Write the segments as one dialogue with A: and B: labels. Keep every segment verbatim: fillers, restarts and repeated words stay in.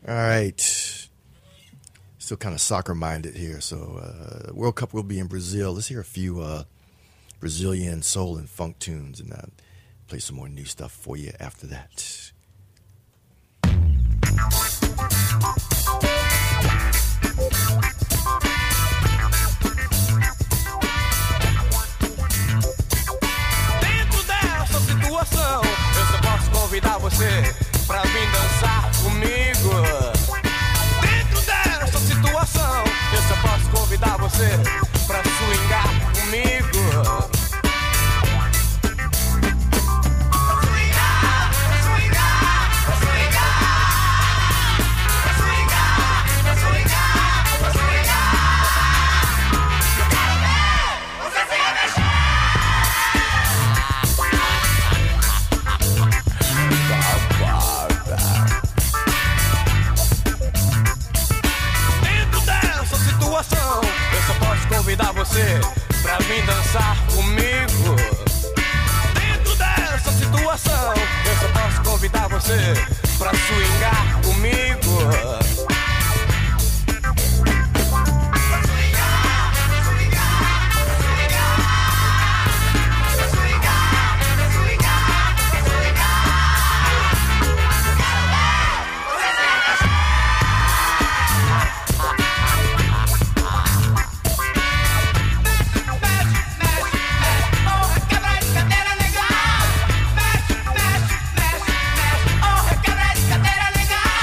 A: All right. Still kind of soccer minded here. So, uh, World Cup will be in Brazil. Let's hear a few uh, Brazilian soul and funk tunes, and I'll play some more new stuff for you after that.
B: Dentro dessa situação, eu só posso convidar você pra vir dançar comigo. Dentro dessa situação, eu só posso convidar você pra swingar comigo. Convidar você pra vir dançar comigo. Dentro dessa situação, eu só posso convidar você pra swingar comigo.
C: Cadeira legal.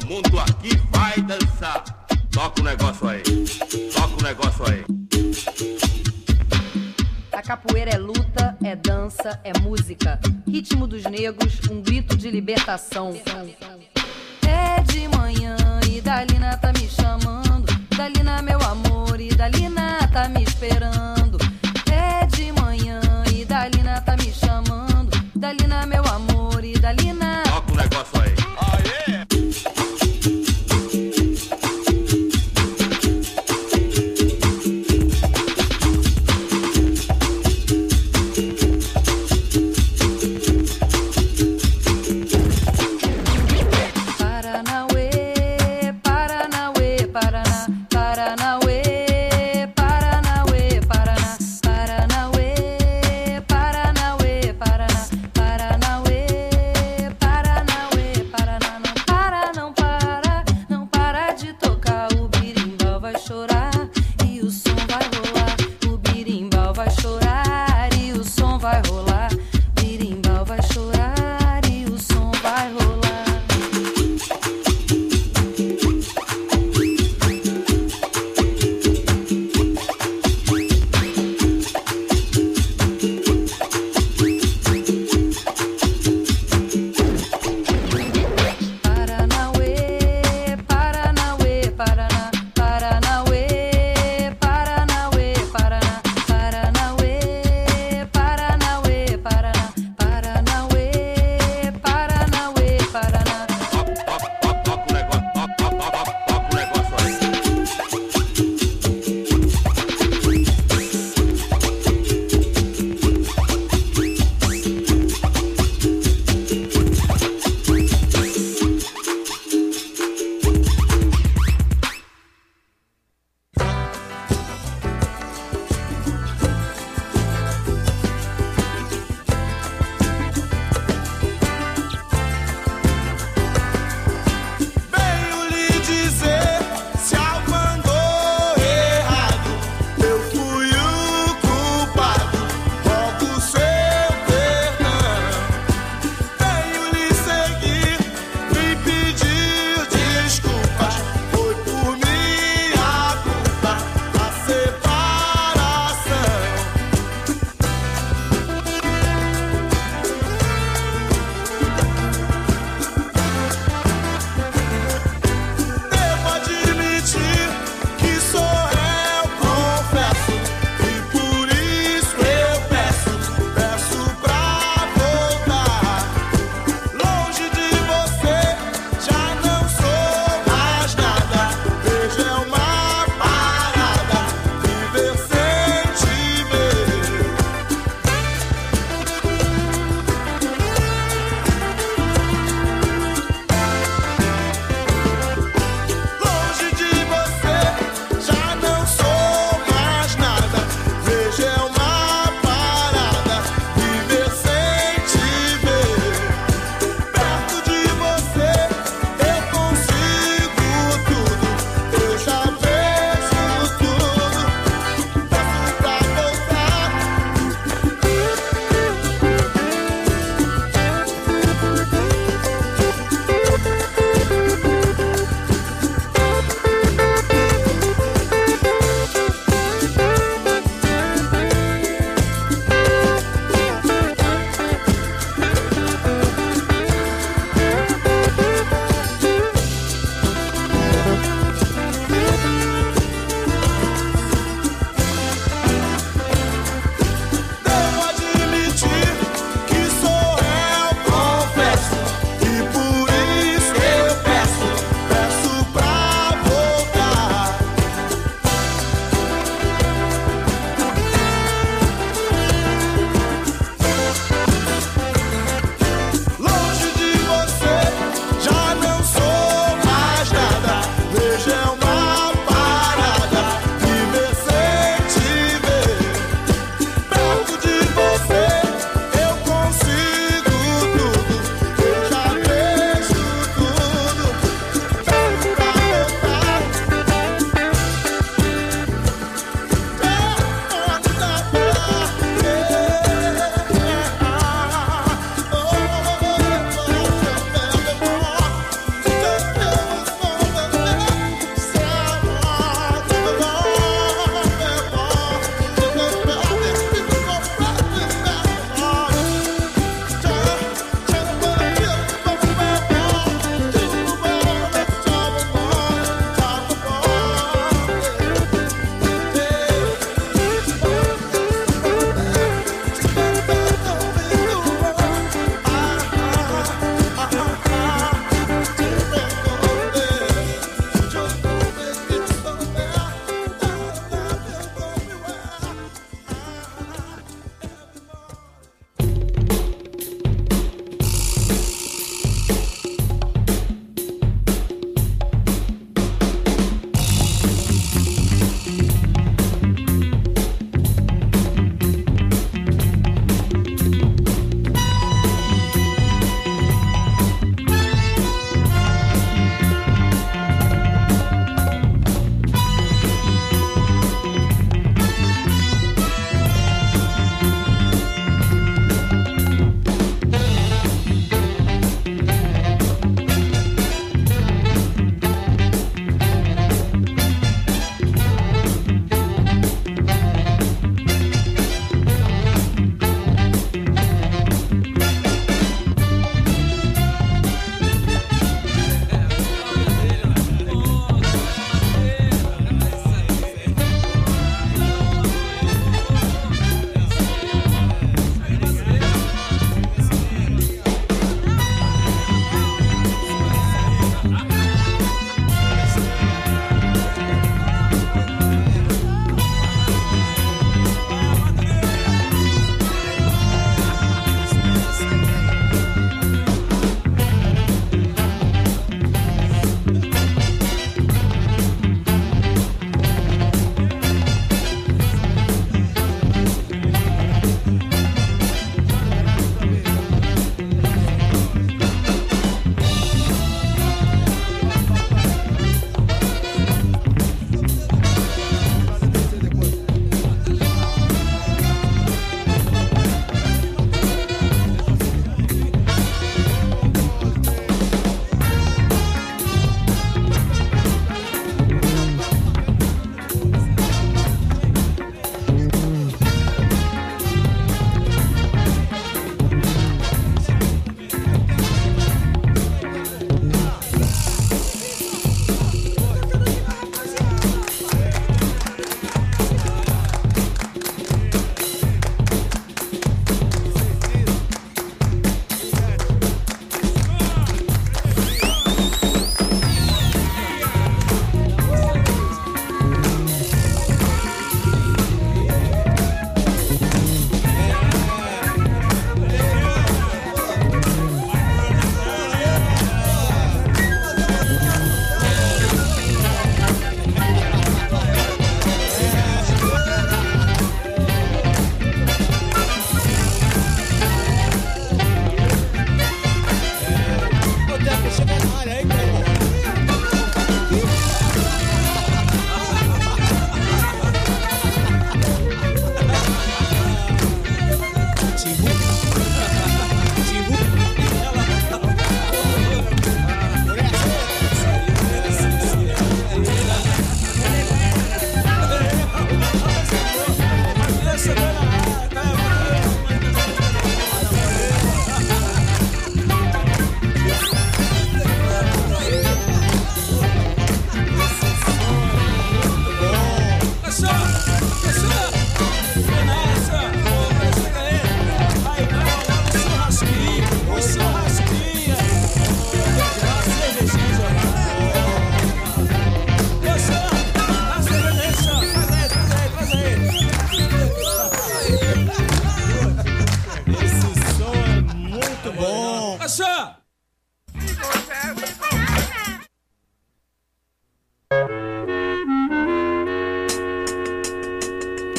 C: mundo aqui vai dançar. Toca o negócio aí, toca o negócio aí.
D: A capoeira é luta, é dança, é música. Ritmo dos negros, um grito de libertação. É de manhã e Dalina tá me chamando. Dalina, meu amor, e Dalina tá me esperando. É de manhã e Dalina tá me chamando. Dalina, meu amor, e Dalina.
C: Toca o negócio aí. Aê!
D: Paranauê,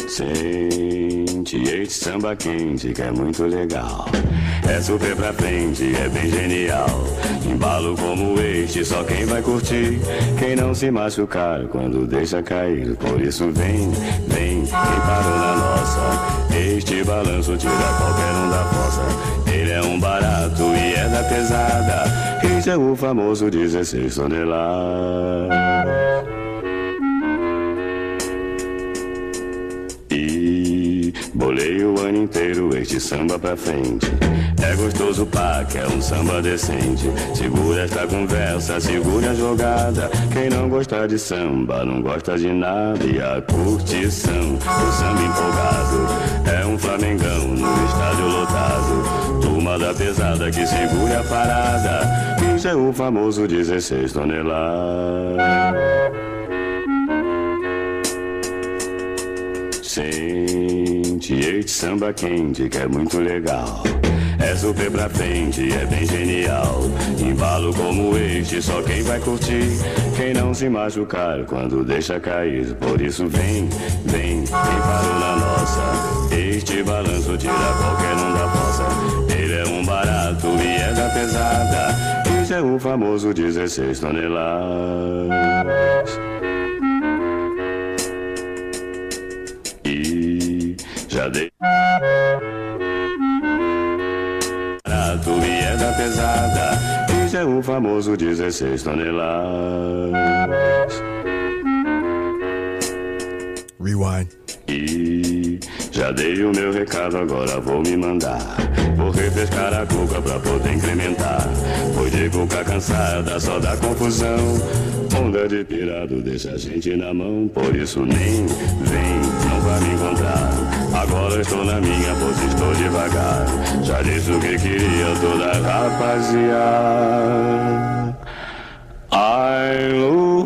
E: Sente este samba quente que é muito legal. É super pra frente, é bem genial. Embalo como este, só quem vai curtir. Quem não se machucar quando deixa cair. Por isso vem, vem, quem parou na nossa. Este balanço tira qualquer um da fossa. Ele é um barato e é da pesada. Este é o famoso dezesseis toneladas. E bolei o ano inteiro este samba pra frente. É gostoso pá, que é um samba decente. Segura esta conversa, segura a jogada. Quem não gosta de samba, não gosta de nada. E a curtição, o samba empolgado. É um flamengão no estádio lotado. Turma da pesada que segura a parada. Isso é o famoso dezesseis toneladas. Sente este samba quente que é muito legal. É super pra frente, é bem genial. Embalo como este, só quem vai curtir. Quem não se machucar quando deixa cair. Por isso vem, vem, quem parou na nossa. Este balanço tira qualquer um da fossa. Ele é um barato e é da pesada. Este é o famoso dezesseis toneladas. E já dei barato e é da pesada. Este é o famoso dezesseis toneladas.
A: Rewind.
E: E já dei o meu recado, agora vou me mandar. Vou refrescar a cuca pra poder incrementar. Pois de cuca cansada só dá confusão. Onda de pirado deixa a gente na mão. Por isso nem vem, não vai me encontrar. Agora estou na minha posição, estou devagar. Já disse o que queria toda rapaziada. Ai, uh,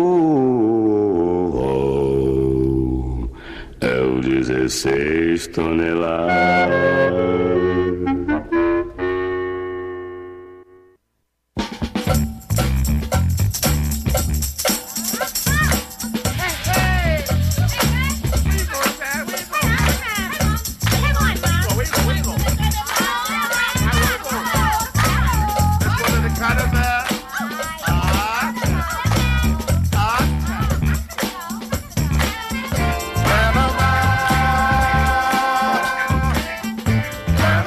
E: uh, uh, é o dezesseis toneladas.
B: Panama,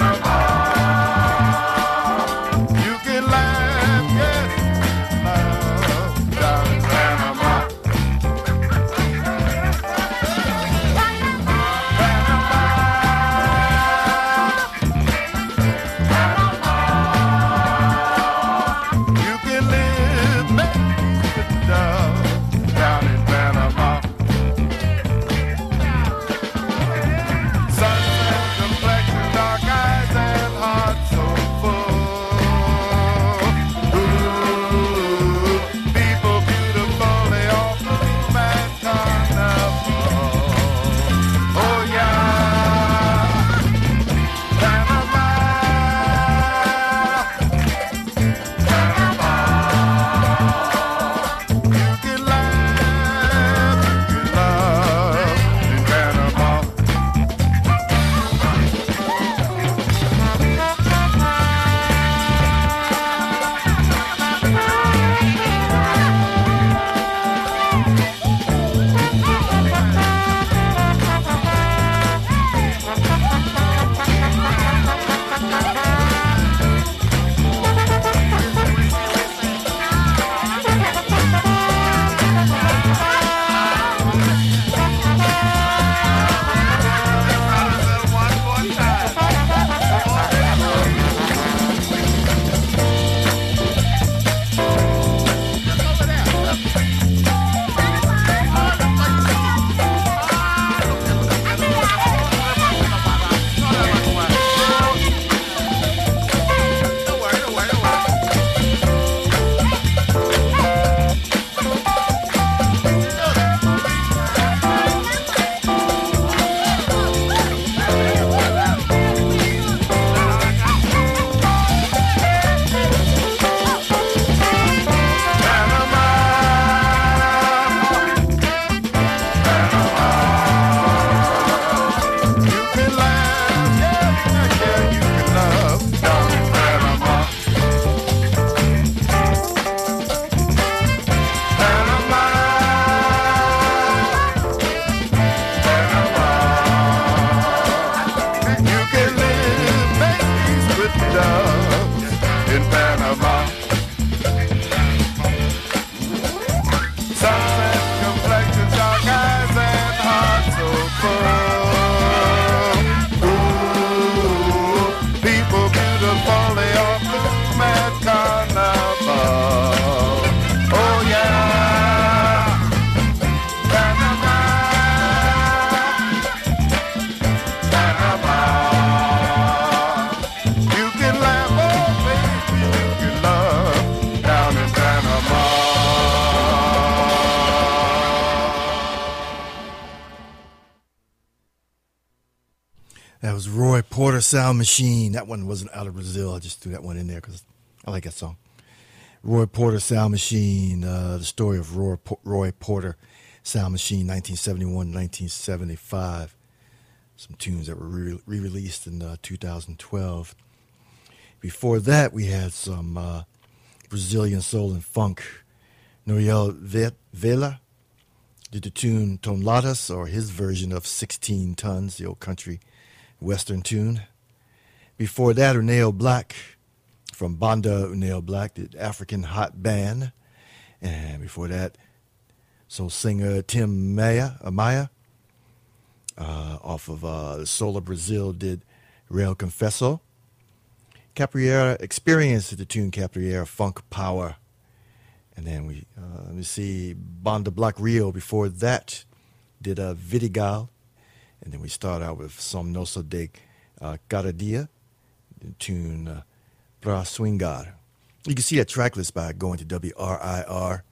A: That was Roy Porter Sound Machine. That one wasn't out of Brazil. I just threw that one in there because I like that song. Roy Porter Sound Machine, uh, the story of Roy, Roy Porter Sound Machine, nineteen seventy-one to nineteen seventy-five. Some tunes that were re- re-released in uh, two thousand twelve. Before that, we had some uh, Brazilian soul and funk. Noel Vela did the tune Toneladas, or his version of sixteen tons, the old country western tune. Before that, Uneo Black from Banda Uneo Black did African Hot Band. And before that, soul singer Tim Maia, uh, Maia uh, off of uh, Soul of Brazil did Real Confesso. Capoeira Experience did the tune Capoeira Funk Power. And then we, uh, let me see, Banda Black Rio before that did uh, Vidigal. And then we start out with Som Nosso de uh, Cada Dia, the tune uh, Pra Swingar. You can see that track list by going to W R I R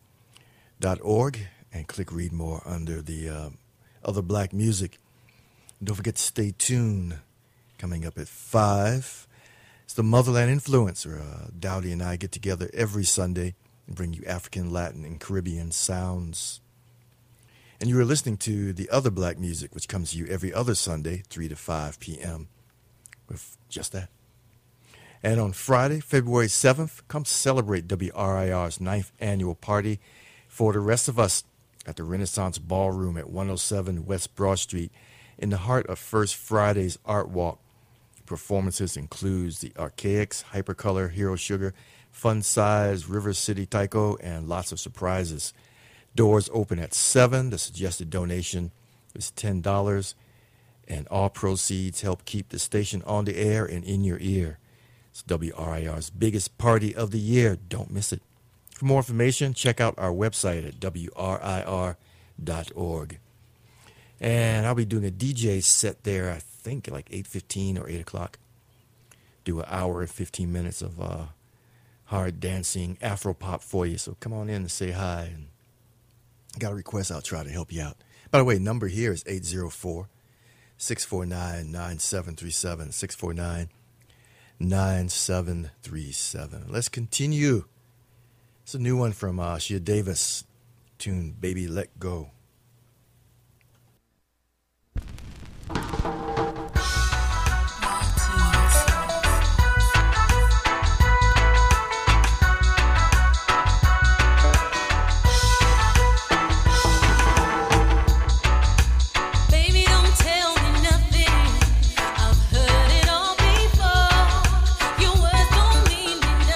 A: dot org and click read more under the uh, other black music. And don't forget to stay tuned. Coming up at five, it's the Motherland Influencer. Uh, Dowdy and I get together every Sunday and bring you African, Latin, and Caribbean sounds. And you are listening to the other black music, which comes to you every other Sunday, three to five p.m. with just that. And on Friday, February seventh, come celebrate W R I R's ninth annual party for the rest of us at the Renaissance Ballroom at one oh seven West Broad Street in the heart of First Friday's Art Walk. Performances includes the Archaics, Hypercolor, Hero Sugar, Fun Size, River City Taiko, and lots of surprises. Doors open at seven. The suggested donation is ten dollars, and all proceeds help keep the station on the air and in your ear. It's W R I R's biggest party of the year. Don't miss it. For more information, check out our website at W R I R dot org. And I'll be doing a D J set there, I think, like eight fifteen or eight o'clock. Do an hour and fifteen minutes of uh, hard dancing Afro pop for you. So come on in and say hi. And got a request, I'll try to help you out. By the way, number here is eight oh four, six four nine, nine seven three seven, six four nine, nine seven three seven. Let's continue. It's a new one from uh, Shea Davis, tune Baby Let Go.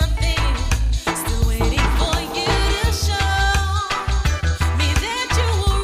F: Waiting for you to show me that you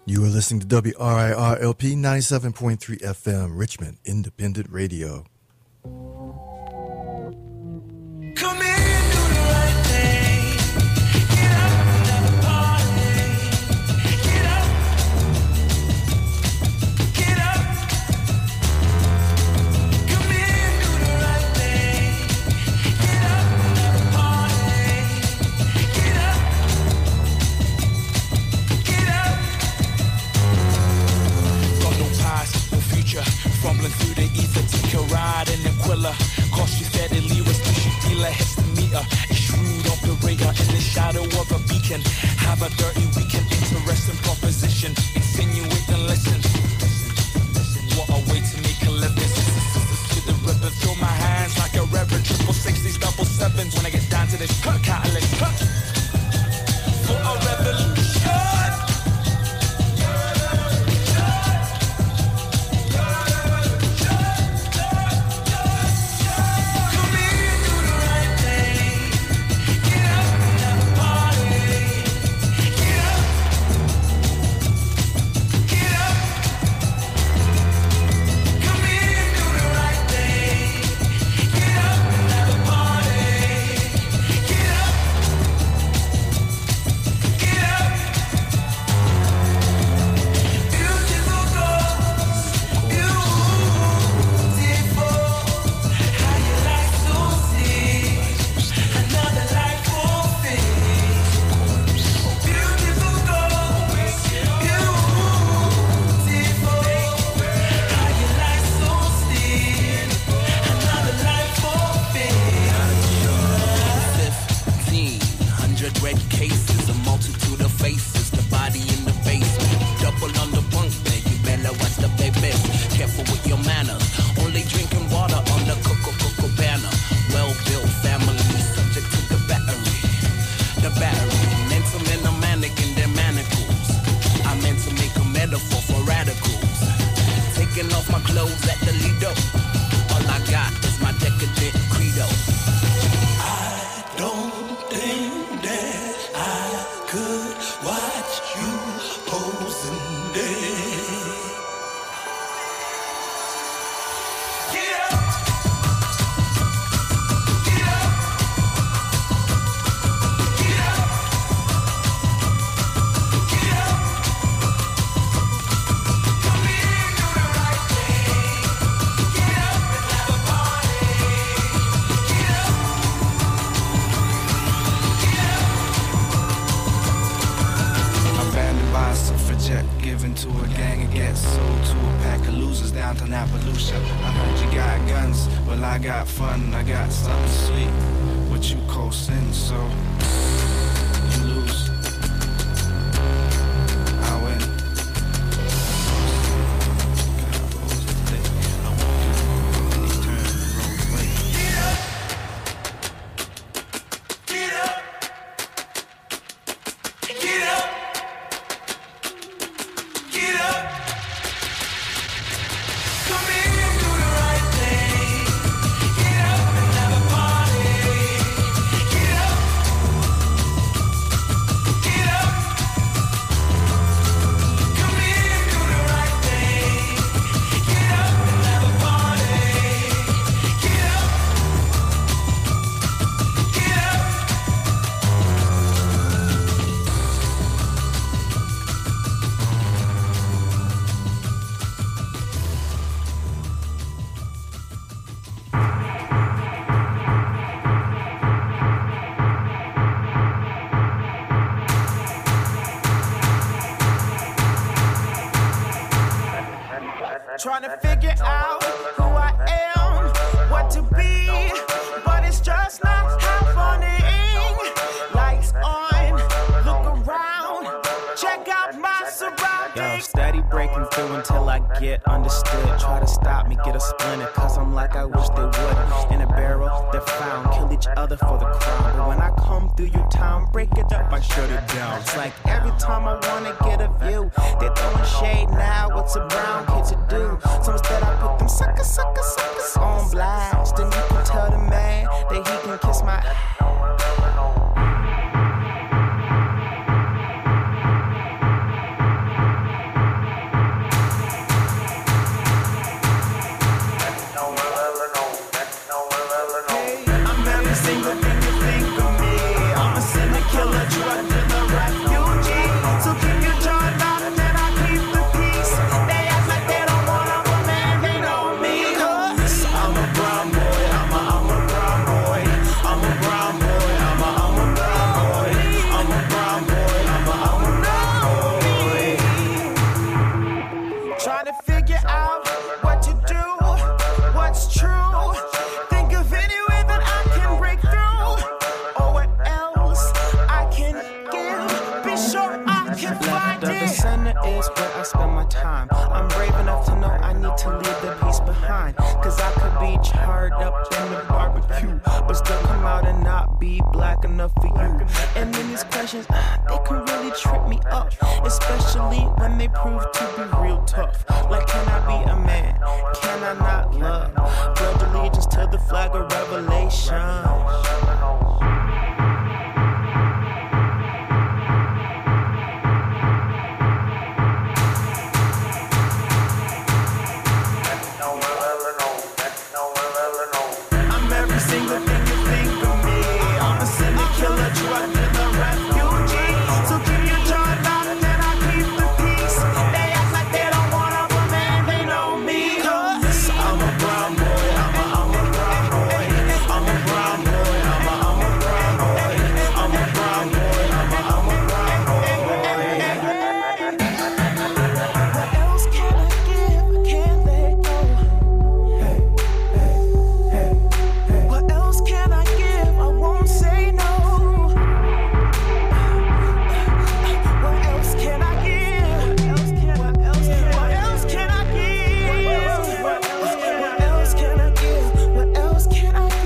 A: You are listening to W R I R L P ninety-seven point three F M, Richmond Independent Radio.
B: Come in, do the right thing. Get up and have a party. Get up. Get up. Come in, do the right thing. Get up and have a party. Get up. Get up. Got no past, no future. Fumbling through the ether, take a ride in the Aquila. Cost you steadily, was tissue dealer, hits the meter. A shrewd operator in the shadow of a beacon. Have a dirty weekend, interesting proposition. Insinuate and listen. What a way to make a living. To the river, throw my hands like a reverend. Triple sixties, double sevens. When I get down to this huh, catalyst, huh. For a revolution. Trying to figure out who I am, what to be, but it's just not happening. Lights on, look around, check out my surroundings. Yo, steady breaking through until I get understood. Try to stop me, get a splinter, cause I'm like I wish they would. In a barrel, they're found, kill each other for the crown. But when I come through your town, break it up, I shut it down. It's like every time I wanna get a view, they're throwing shade now, what's a brown kid to do? So instead I put them sucker, sucker, suckers on blast. And you can tell the man that he can kiss my
F: that is where I spend my time. I'm brave enough to know I need to leave the peace behind. Cause I could be charred up in the barbecue, but still come out and not be black enough for you. And then these questions, they can really trip me up, especially when they prove to be real tough. Like, can I be a man? Can I not love? Pledge allegiance to the flag of revelation. I'm every single thing you think of me. I'm a cynic killer, drug dealer, refugee. So keep your jaw locked and I keep the peace. They act like they don't want up a man, they know me. Cause I'm a brown boy, I'm a, I'm a brown boy. I'm a brown boy, I'm a, I'm a brown boy. I'm a brown boy, I'm a, I'm a brown boy. What else can I give? I can't let go. What else can I give? I won't say no. What else can I give? What else can I give? What else can I give? What else can I give? What else can I give?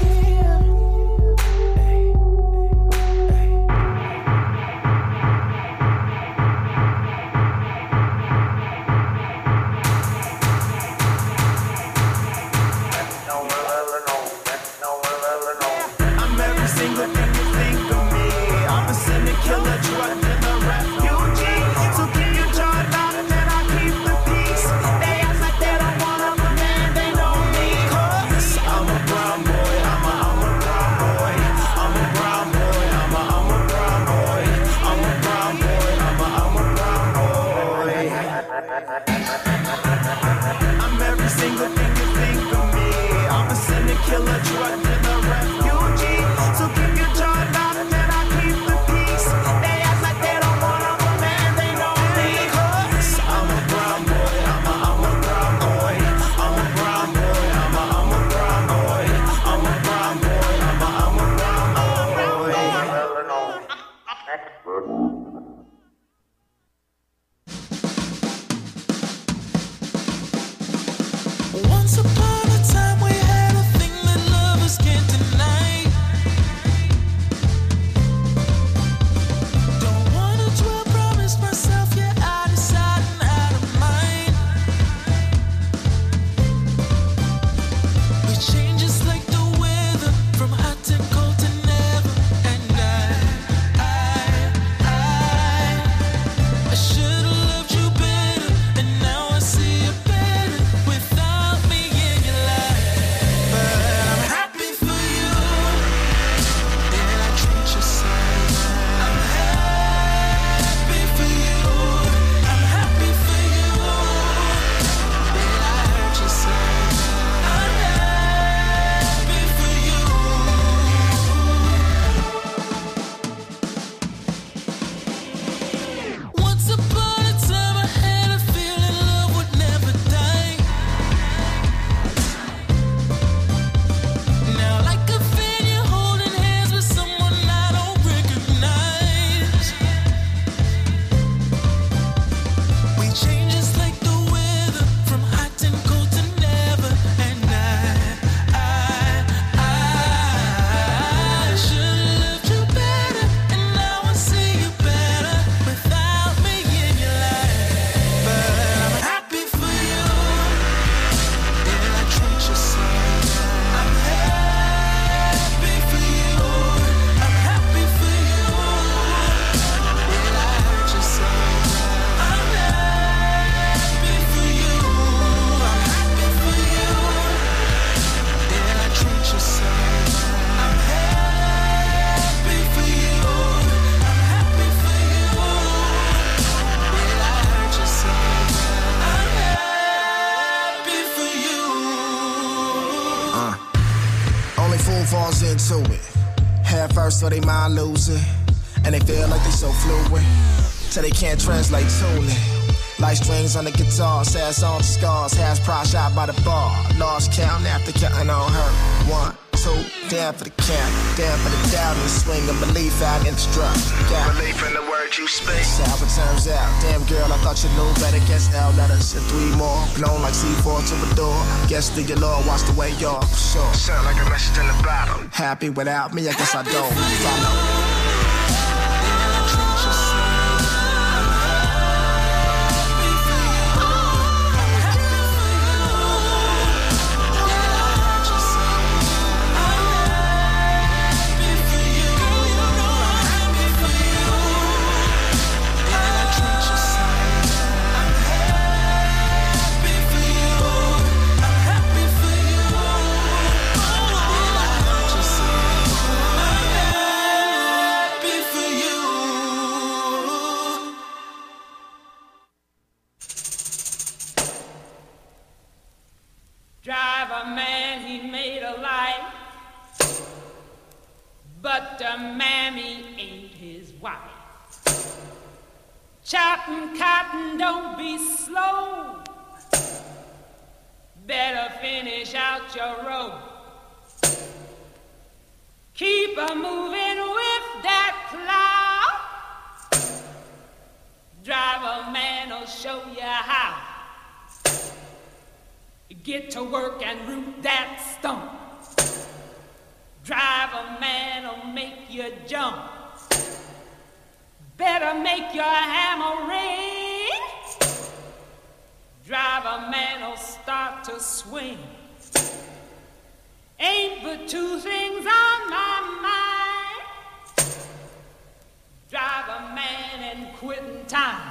F: I'm every single thing you think of me. I'm a cynic killer, drug dealer, refugee. So keep your jaw locked and I keep the peace. They act like they don't want up a man, they know me. Cause I'm a brown boy, I'm a, I'm a brown boy. I'm a brown boy, I'm a, I'm a brown boy. I'm a brown boy, I'm a, I'm a brown boy. I'm every single thing you think of me. I'm a cynic killer, drug dealer, refugee. So keep your jaw locked and I keep the peace. They act like they don't want up a man, they know me. Cause I'm a brown boy, I'm a, I'm a brown boy. I'm a brown boy, I'm a, I'm a brown boy. I'm a brown boy, I'm a, I'm a brown boy. Once upon a time we had a thing that lovers can't deny. Don't wanna dwell, promise myself, yeah, out of sight and out of mind. We change just like the weather, from hot and cold to never. And I, I, I, I should've loved you better, and now I see you better without me in your life. But I'm happy for you, and I treat you so right. I'm happy for you, I'm happy for you, and I hurt you so right. I'm happy for you. Once upon a time I had a feeling love would never die. Now like a fan you're holding hands with someone I don't recognize. We change just like the weather, from hot and cold to never. And I, I, I should've loved you better, and now I see you better without me in your life. But I'm happy for you, and I treat you so right. I'm happy for you, I'm happy for you, and I hurt you so right. I'm happy for you, I'm happy for you, and I treat you so right. I'm happy for you, I'm happy for you, and I hurt you so right. I'm happy for you.
G: Only fool falls into it. Half first, so they mind losing. And they feel like they so fluent. Till they can't translate tuning. Like strings on the guitar, sad songs, scars. Has pride shot by the bar. Lost count after counting on her. One, two, down for the count, down for the doubt and the swing of belief out in the strut. Yeah. Belief in the words you speak. That's how it turns out. Damn girl, I thought you knew better. Guess L letters and three more. Blown like C four to a door. Guess the your Lord watch the way y'all for sure. Sound like a message in the bottle. Happy without me, I guess I don't follow.
H: Driver man, he made a life, but the mammy ain't his wife. Chopping cotton, don't be slow. Better finish out your row. Keep a moving with that plow. Driver man'll show you how. Get to work and root that stump. Driver man'll make you jump. Better make your hammer ring. Driver man'll start to swing. Ain't but two things on my mind: driver man and quitting time.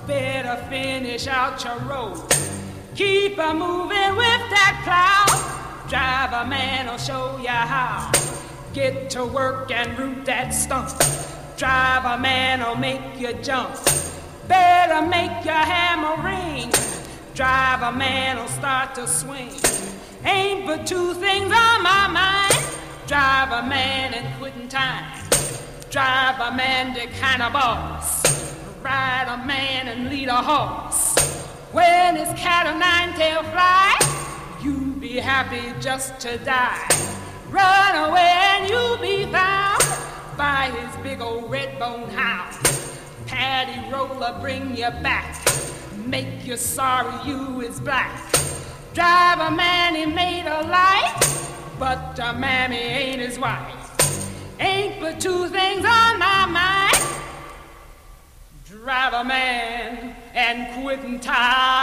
H: better finish out your road. Keep a moving with that plow. Driver man will show you how. Get to work and root that stump. Driver man will make you jump. Better make your hammer ring. Driver man will start to swing. Ain't but two things on my mind. Driver man and quitting time. Driver man the kind of boss. Ride a man and lead a horse. When his cat o' nine-tail fly, you be happy just to die. Run away and you'll be found by his big old red bone hound. Paddy roller bring you back, make you sorry you is black. Driver man he made a life, but a mammy ain't his wife. Ain't but two things on my mind. Driver man and quitting time.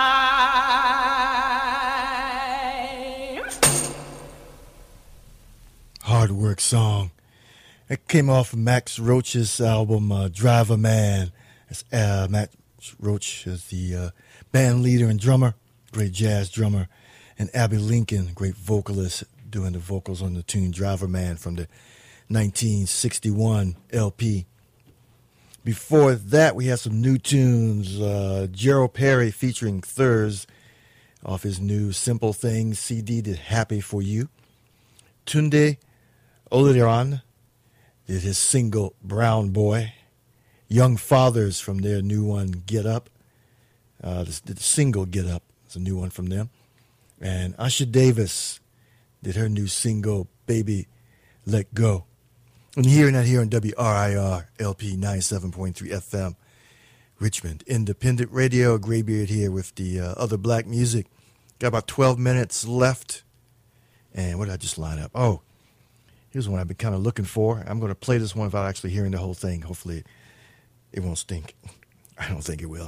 A: Hard work song. It came off of Max Roach's album uh, Driver Man. That's, uh, Max Roach is the uh, band leader and drummer, great jazz drummer, and Abby Lincoln, great vocalist, doing the vocals on the tune Driver Man from the nineteen sixty-one L P. Before that, we had some new tunes. Uh, Gerald Perry featuring Thurs off his new Simple Things C D did Happy For You. Tunde Oluderan did his single Brown Boy. Young Fathers from their new one Get Up. Uh, the, the single Get Up is a new one from them. And Asha Davis did her new single Baby Let Go. And you're hearing that here on W R I R L P ninety-seven point three F M, Richmond Independent Radio. Graybeard here with the uh, other black music. Got about twelve minutes left. And what did I just line up? Oh, here's one I've been kind of looking for. I'm going to play this one without actually hearing the whole thing. Hopefully it won't stink. I don't think it will.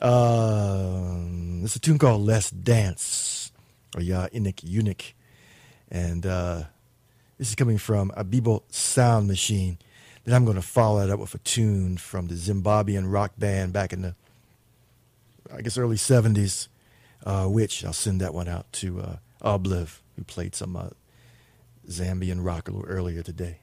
A: Um, it's a tune called Let's Dance, or Ya Inik Unik. And uh, this is coming from Abibo Sound Machine. Then I'm going to follow that up with a tune from the Zimbabwean rock band back in the, I guess, early seventies, uh, which I'll send that one out to uh, Obliv, who played some uh, Zambian rock a little earlier today.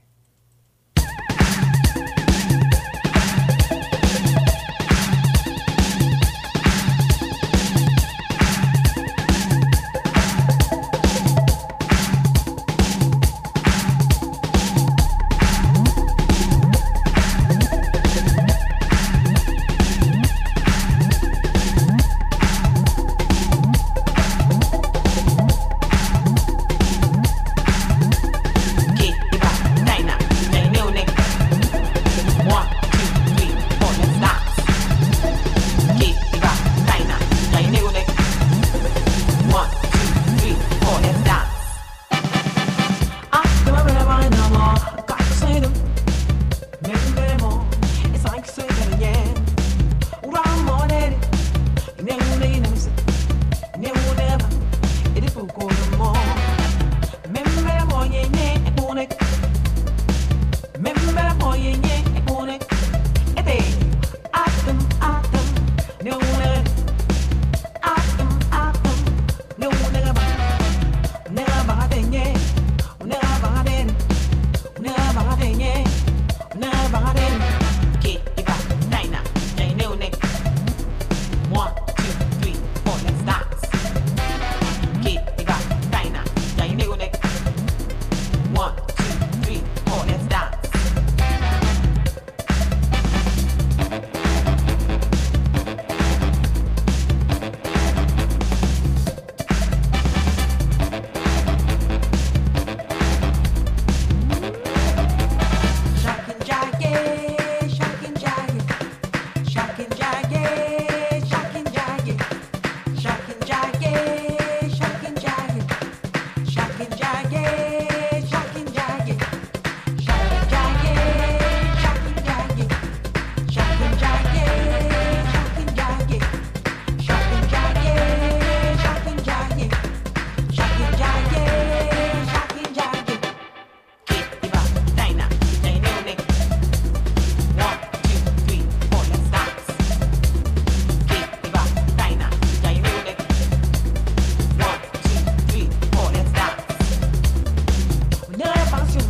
I: Get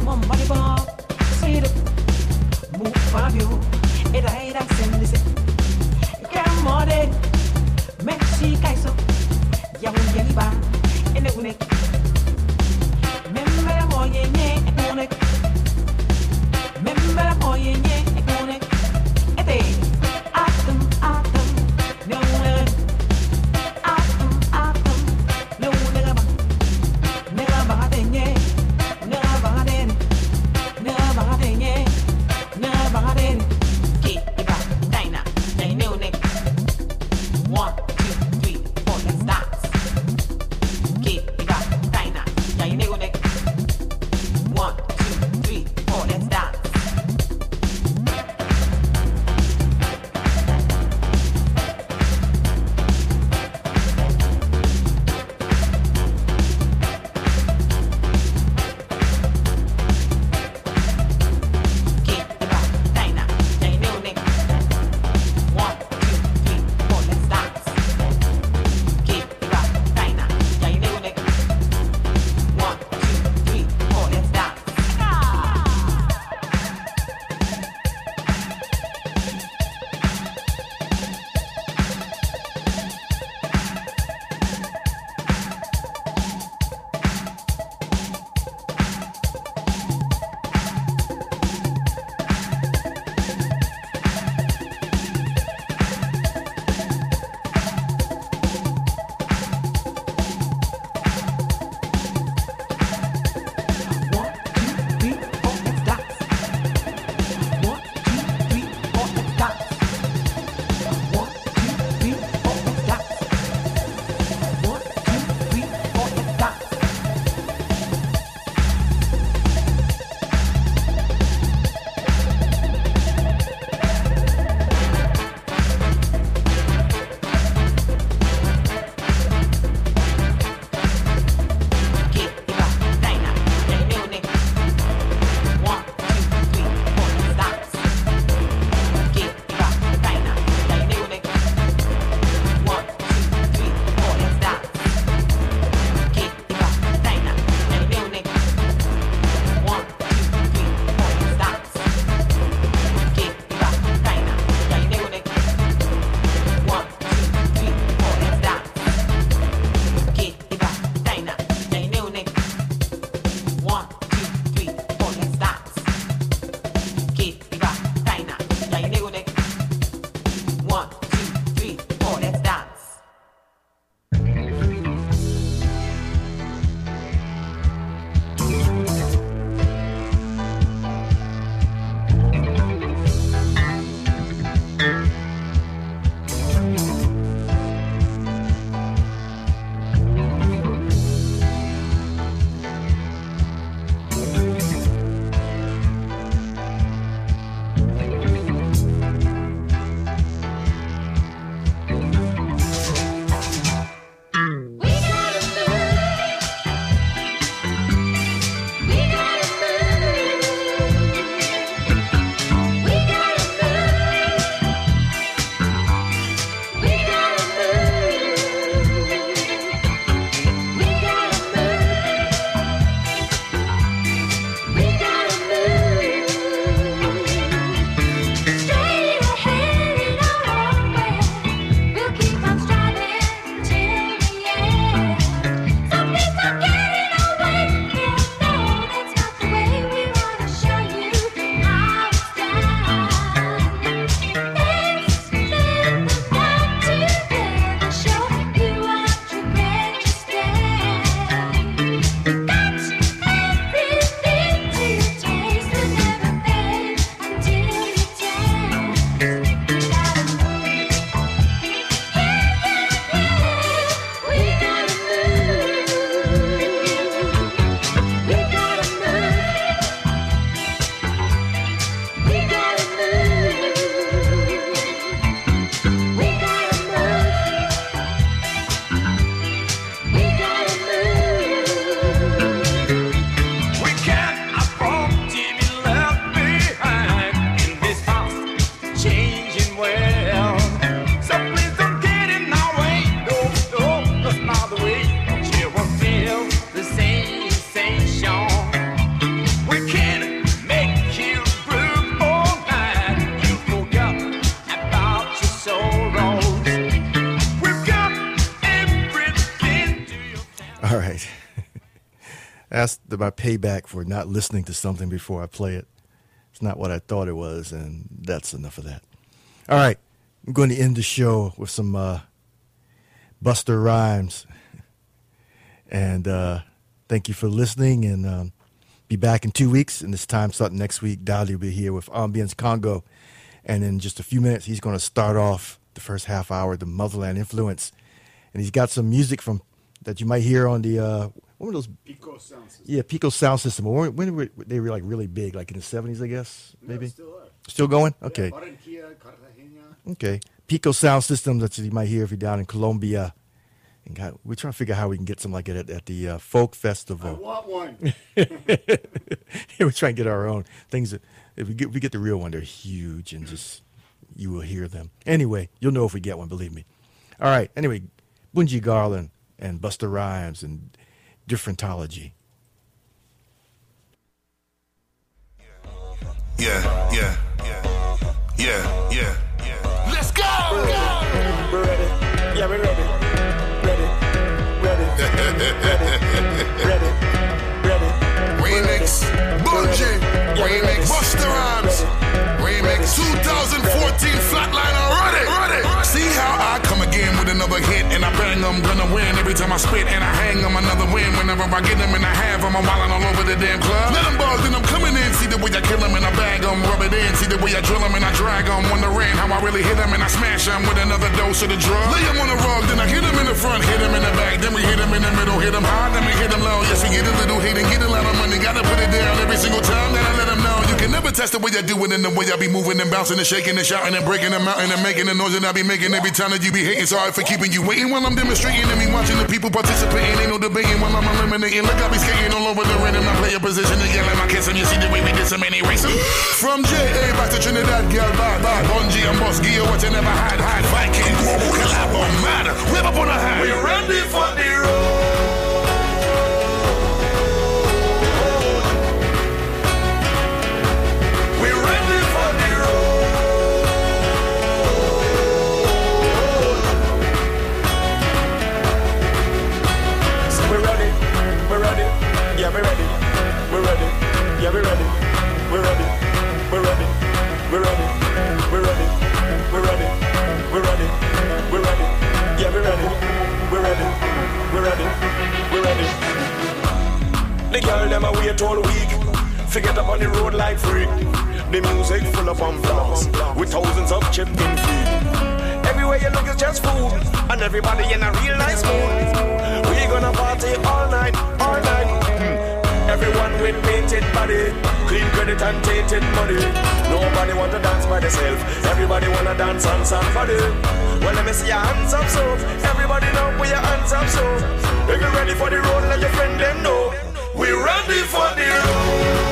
I: mon body bomb. See the move for you. It ain't a sin, listen. Get more than Mexico. Young Yaniba in the unique. Remember more, yeah, yeah, and unique. Remember more, yeah, yeah, and unique. It ain't Atom, Atom, no one. Atom, Atom, no one. Never had it, never had it, never had it, never had it. Keep it back, Dinah, they knew it. One, two, three, four, let's dance. Keep it back, Dinah, yeah, you knew it.
A: ask the, my payback for not listening to something before I play it. It's not what I thought it was, and that's enough of that. All right, I'm going to end the show with some uh, Busta Rhymes. And uh, thank you for listening, and um, be back in two weeks. And this time, starting next week, Dali will be here with Ambience Congo. And in just a few minutes, he's going to start off the first half hour, the Motherland Influence. And he's got some music from that you might hear on the, uh, what were those?
J: Pico Sound System.
A: Yeah, Pico Sound System. When, when were they were like really big, like in the seventies, I guess, maybe?
J: No, still are.
A: Still going? Okay.
J: Yeah, Barranquilla, Cartagena.
A: Okay. Pico Sound System that you might hear if you're down in Colombia. And God, we're trying to figure out how we can get some like it at, at the uh, folk festival.
J: I want one.
A: We're trying to get our own things. That, if we get we get the real one, they're huge and just you will hear them. Anyway, you'll know if we get one. Believe me. All right. Anyway, Bunji Garlin and Busta Rhymes and Differentology.
K: Yeah, yeah, yeah, yeah, yeah, yeah. Let's go.
G: We're ready. Yeah, we're ready. Ready. Ready. Ready. Ready.
K: Remix. Bunji. Remix. Busta Rhymes. Remix. twenty fourteen Flatliner. Ready. Ready. See how I come again with another hit and I bang them, gonna win every time I spit and I hang them another win whenever I get them and I have them. I'm wildin' all over the damn club. Let them buzz, then I'm coming in. See the way I kill them and I bag them, rub it in. See the way I drill them and I drag them. Wondering how I really hit them and I smash them with another dose of the drug. Lay them on the rug, then I hit them in the front, hit them in the back, then we hit them in the middle, hit them hard, then we hit them low. Yes, we get a little hate and get a lot of money. Gotta put it down every single time that I let them know. You can never test the way I do it and the way I be moving and bouncing and shaking and shouting and breaking the mountain and making the noise that I be making every time that you be hating. Sorry for keeping you waiting while I'm demonstrating and me watching the people participating. Ain't no debating while I'm eliminating. Look, I be skating all over the rhythm. I play a position to yell at my kiss and you see the way we did some any racing. From J A back to Trinidad, girl, bad, bad. Bunji and Boss Gear, what you never had, had. Viking, global collab, on matter. Whip up on a high. We ready for the road. We ready for the road.
G: So we're ready. We're ready. Yeah, we're ready. We're ready. Yeah, we're ready. We're ready. We're ready. We're ready. We're ready. We're ready. We're ready. We're ready. Yeah, we're ready. We're ready. We're ready. We're ready. The girl them a wait all week. Forget up on the road like freak. The music full of bomb blast with thousands of chipping feet. Everywhere you look is just food, and everybody in a real nice mood. We gonna party all night, all night. Hmm. Everyone with painted body, clean credit and tainted money. Nobody want to dance by themselves. Everybody wanna dance on somebody. Well, let me see your hands up, so everybody know put your hands up, so if you're ready for the road, let your friend them know. We ready for the road.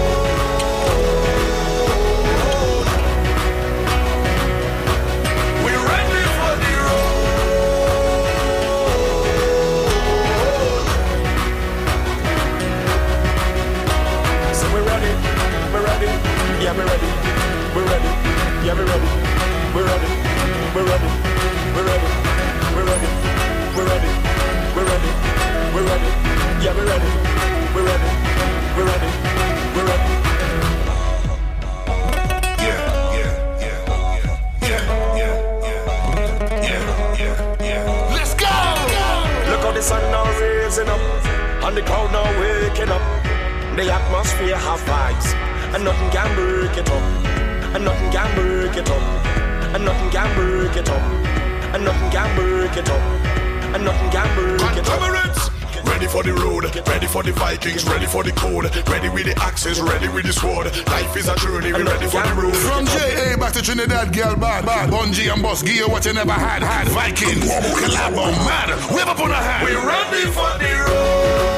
G: Yeah, we're ready. We're ready. Yeah, we're ready. We're ready. We're ready. We're ready. We're ready. We're ready. We're ready. We're ready. Yeah, we're ready. We're ready. We're ready. We're ready.
K: Yeah, yeah, yeah, yeah, yeah, yeah, yeah, yeah. Let's go!
G: Look how the sun now raising up, and the crowd now waking up. The atmosphere have vibes. And nothing can break it up. And nothing can break it up. And nothing can break it up. And nothing can break it up. And nothing can break it up.
K: Ready for the road, ready for the Vikings, ready for the code, ready with the axes, ready with the sword. Life is a journey, we ready for the road. From J A back to Trinidad, girl, bad, bad. Bunji and Boss Gear, what you never had, had. Viking, global collab, on matter. Whip up on a hand. We ready for the road.